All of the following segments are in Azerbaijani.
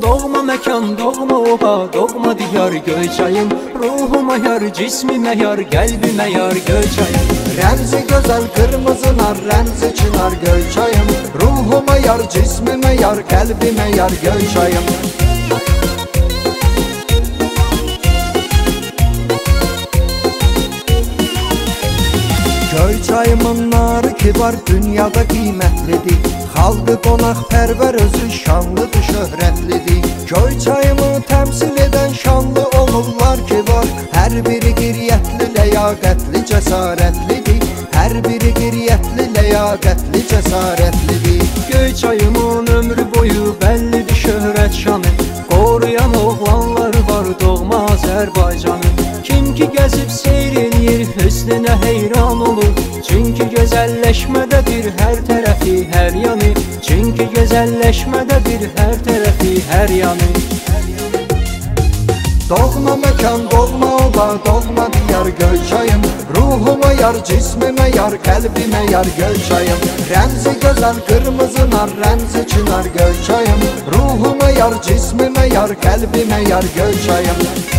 Doğma mekan, doğma oba, doğma diyar Göyçayım. Ruhuma yar, cismime yar, kalbime yar Göyçayım. Remzi güzel kırmızı nar, remzi çınar Göyçayım. Ruhuma yar, cismime yar, kalbime yar Göyçayım. Göyçayımın narı kibar, dünyada kıymetlidir. Xalqı qonaqpərvər, özü şanlıdır, şöhrətlidir. Göyçayımı təmsil edən şanlı oğullar ki var. Hər biri qiriyyətli, ləyaqətli, cəsarətlidir. Hər biri qiriyyətli, ləyaqətli, cəsarətlidir. Göyçayımın ömrü boyu bəllidir şöhrət şanı. Qoruyan oğlanlar var doğma Azərbaycanı. Kim ki gəzib seyr eləyir, hüsnünə heyran olur. Çünki gözəlləşmədədir hər tərəfi, hər yanı. Çünki gözəlləşmədədir hər tərəfi, hər yanı. Doğma məkan, doğma oba, doğma diyar Göyçayım. Ruhuma yar, cismime yar, kalbime yar Göyçayım. Remzi güzel kırmızı nar, remzi çınar Göyçayım. Ruhuma yar, cismime yar, kalbime yar Göyçayım.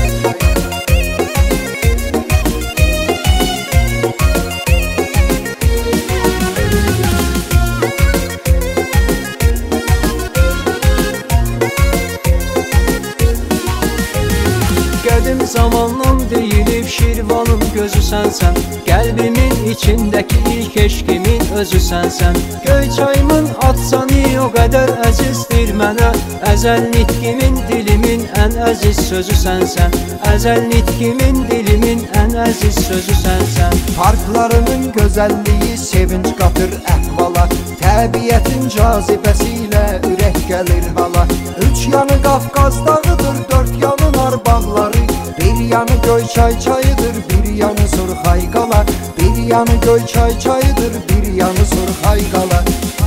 Qədim zamandan deyilib Şirvanın gözü sənsən. Qəlbimin içindəki ilk eşqimin özü sənsən. Göyçayımın atsanı o qədər əzizdir mənə. Əzəl nitqimin, dilimin ən əziz sözü sənsən. Əzəl nitqimin, dilimin ən əziz sözü sənsən. Parklarının gözəlliyi sevinç qatır əhvala. Təbiətin cazibəsi ilə ürək gəlir hala. Üç yanı Qafqaz dağıdır, dörd yanı nar bağları. Bir yanı Göyçay çayıdır, bir yanı Surxay qala. Bir yanı Göyçay çayıdır, bir yanı Surxay qala.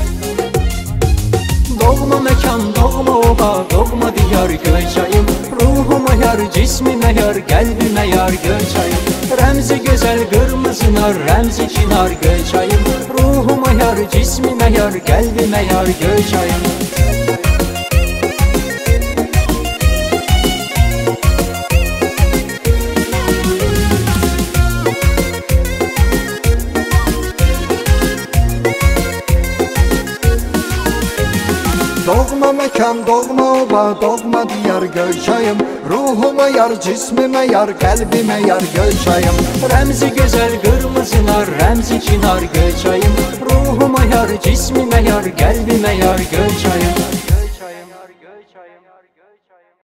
Doğma məkan, doğma oba, doğma diyar Göyçayım. Ruhuma yar, cismime yar, qəlbimə yar Göyçayım. Rəmzi gözəl qırmızı nar, rəmzi çınar Göyçayım. Ruhuma yar, cismime yar, qəlbimə yar Göyçayım. Doğma məkan, doğma oba, doğma diyar Göyçayım. Ruhuma yar, cismime yar, kalbime yar Göyçayım. Rəmzi gözəl qırmızı nar, rəmzi çınar Göyçayım. Ruhuma yar, cismime yar, qəlbimə yar Göyçayım.